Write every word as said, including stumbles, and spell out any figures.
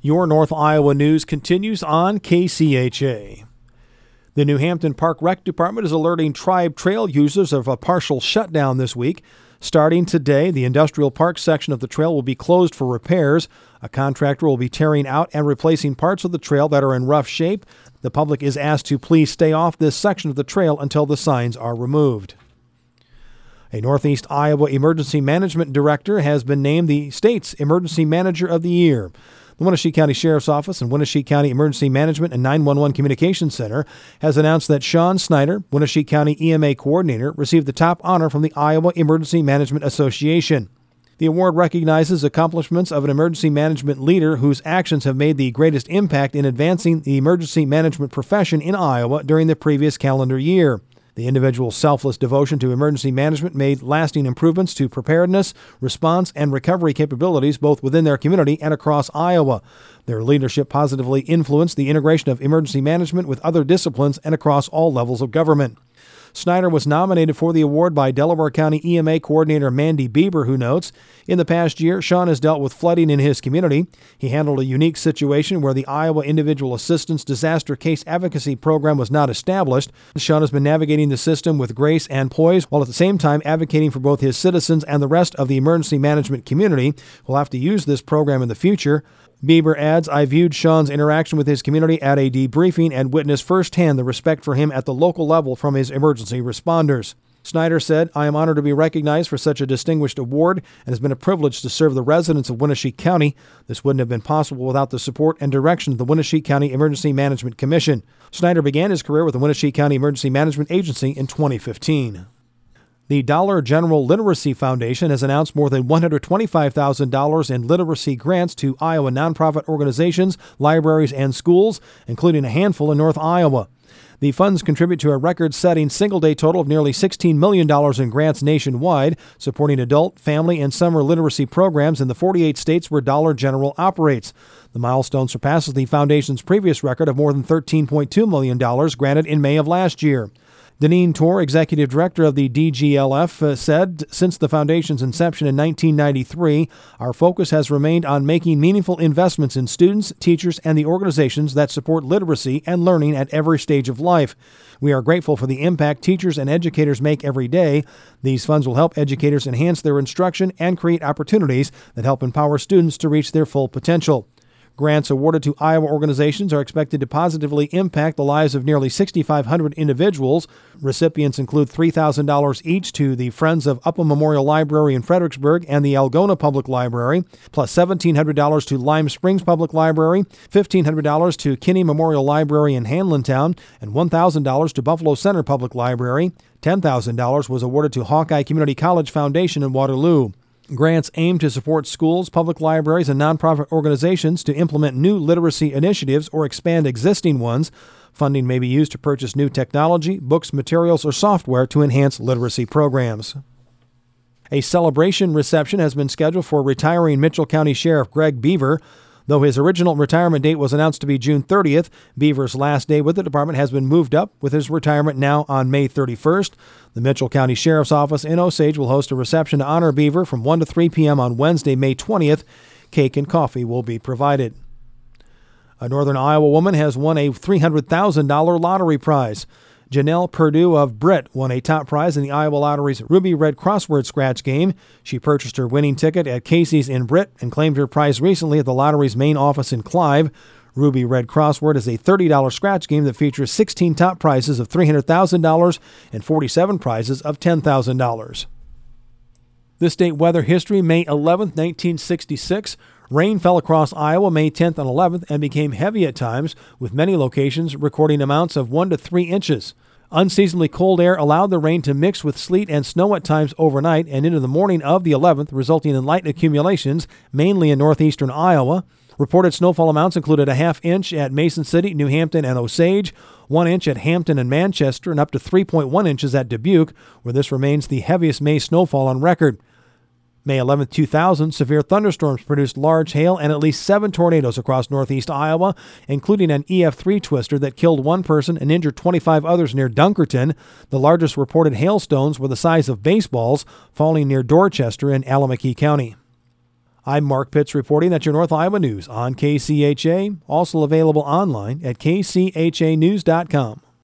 Your North Iowa news continues on K C H A. The New Hampton Park Rec Department is alerting Tribe Trail users of a partial shutdown this week. Starting today, the Industrial Park section of the trail will be closed for repairs. A contractor will be tearing out and replacing parts of the trail that are in rough shape. The public is asked to please stay off this section of the trail until the signs are removed. A Northeast Iowa Emergency Management Director has been named the state's Emergency Manager of the Year. The Wenatchee County Sheriff's Office and Wenatchee County Emergency Management and nine one one Communications Center has announced that Sean Snyder, Wenatchee County E M A Coordinator, received the top honor from the Iowa Emergency Management Association. The award recognizes accomplishments of an emergency management leader whose actions have made the greatest impact in advancing the emergency management profession in Iowa during the previous calendar year. The individual's selfless devotion to emergency management made lasting improvements to preparedness, response, and recovery capabilities both within their community and across Iowa. Their leadership positively influenced the integration of emergency management with other disciplines and across all levels of government. Snyder was nominated for the award by Delaware County E M A Coordinator Mandy Bieber, who notes, "In the past year, Sean has dealt with flooding in his community. He handled a unique situation where the Iowa Individual Assistance Disaster Case Advocacy Program was not established. Sean has been navigating the system with grace and poise, while at the same time advocating for both his citizens and the rest of the emergency management community who will have to use this program in the future." Bieber adds, "I viewed Sean's interaction with his community at a debriefing and witnessed firsthand the respect for him at the local level from his emergency responders." Snyder said, "I am honored to be recognized for such a distinguished award and has been a privilege to serve the residents of Wenatchee County. This wouldn't have been possible without the support and direction of the Wenatchee County Emergency Management Commission." Snyder began his career with the Wenatchee County Emergency Management Agency in twenty fifteen. The Dollar General Literacy Foundation has announced more than one hundred twenty-five thousand dollars in literacy grants to Iowa nonprofit organizations, libraries, and schools, including a handful in North Iowa. The funds contribute to a record-setting single-day total of nearly sixteen million dollars in grants nationwide, supporting adult, family, and summer literacy programs in the forty-eight states where Dollar General operates. The milestone surpasses the foundation's previous record of more than thirteen point two million dollars granted in May of last year. Deneen Tor, executive director of the D G L F, uh, said, "Since the foundation's inception in nineteen ninety-three, our focus has remained on making meaningful investments in students, teachers, and the organizations that support literacy and learning at every stage of life. We are grateful for the impact teachers and educators make every day. These funds will help educators enhance their instruction and create opportunities that help empower students to reach their full potential." Grants awarded to Iowa organizations are expected to positively impact the lives of nearly six thousand five hundred individuals. Recipients include three thousand dollars each to the Friends of Upham Memorial Library in Fredericksburg and the Algona Public Library, plus one thousand seven hundred dollars to Lime Springs Public Library, one thousand five hundred dollars to Kinney Memorial Library in Hanlintown, and one thousand dollars to Buffalo Center Public Library. ten thousand dollars was awarded to Hawkeye Community College Foundation in Waterloo. Grants aim to support schools, public libraries, and nonprofit organizations to implement new literacy initiatives or expand existing ones. Funding may be used to purchase new technology, books, materials, or software to enhance literacy programs. A celebration reception has been scheduled for retiring Mitchell County Sheriff Greg Beaver. Though his original retirement date was announced to be June thirtieth, Beaver's last day with the department has been moved up, with his retirement now on May thirty-first. The Mitchell County Sheriff's Office in Osage will host a reception to honor Beaver from one to three p.m. on Wednesday, May twentieth. Cake and coffee will be provided. A Northern Iowa woman has won a three hundred thousand dollars lottery prize. Janelle Perdue of Britt won a top prize in the Iowa Lottery's Ruby Red Crossword Scratch game. She purchased her winning ticket at Casey's in Britt and claimed her prize recently at the lottery's main office in Clive. Ruby Red Crossword is a thirty dollars scratch game that features sixteen top prizes of three hundred thousand dollars and forty-seven prizes of ten thousand dollars. This state weather history, May eleventh, nineteen sixty-six. Rain fell across Iowa May tenth and eleventh and became heavy at times, with many locations recording amounts of one to three inches. Unseasonably cold air allowed the rain to mix with sleet and snow at times overnight and into the morning of the eleventh, resulting in light accumulations, mainly in northeastern Iowa. Reported snowfall amounts included a half inch at Mason City, New Hampton, and Osage, one inch at Hampton and Manchester, and up to three point one inches at Dubuque, where this remains the heaviest May snowfall on record. May eleventh, two thousand, severe thunderstorms produced large hail and at least seven tornadoes across northeast Iowa, including an E F three twister that killed one person and injured twenty-five others near Dunkerton. The largest reported hailstones were the size of baseballs, falling near Dorchester in Allamakee County. I'm Mark Pitts reporting. That's your North Iowa News on K C H A, also available online at k c h a news dot com.